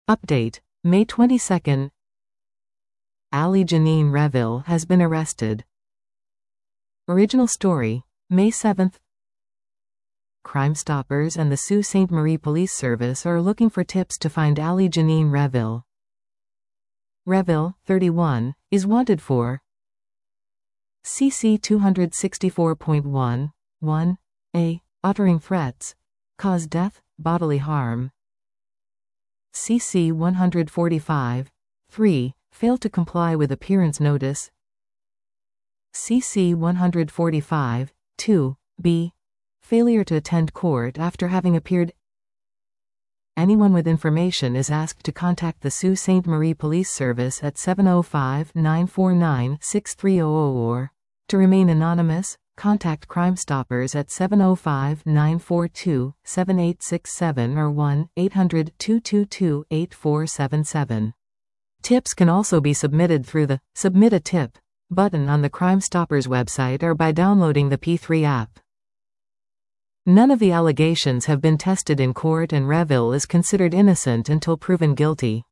Update: May 22. Ali Janine Reville has been arrested. Original story: May 7. Crime Stoppers and the Sault Ste. Marie Police Service are looking for tips to find Ali Janine Reville. Reville, 31, is wanted for CC 264.1, 1a, uttering threats, cause death, bodily harm. CC 145, 3, fail to comply with appearance notice. CC 145, 2b, failure to attend court after having appeared. Anyone with information is asked to contact the Sault Ste. Marie Police Service at 705-949-6300 or, to remain anonymous, contact Crime Stoppers at 705-942-7867 or 1-800-222-8477. Tips can also be submitted through the Submit a Tip button on the Crime Stoppers website or by downloading the P3 app. None of the allegations have been tested in court and Reville is considered innocent until proven guilty.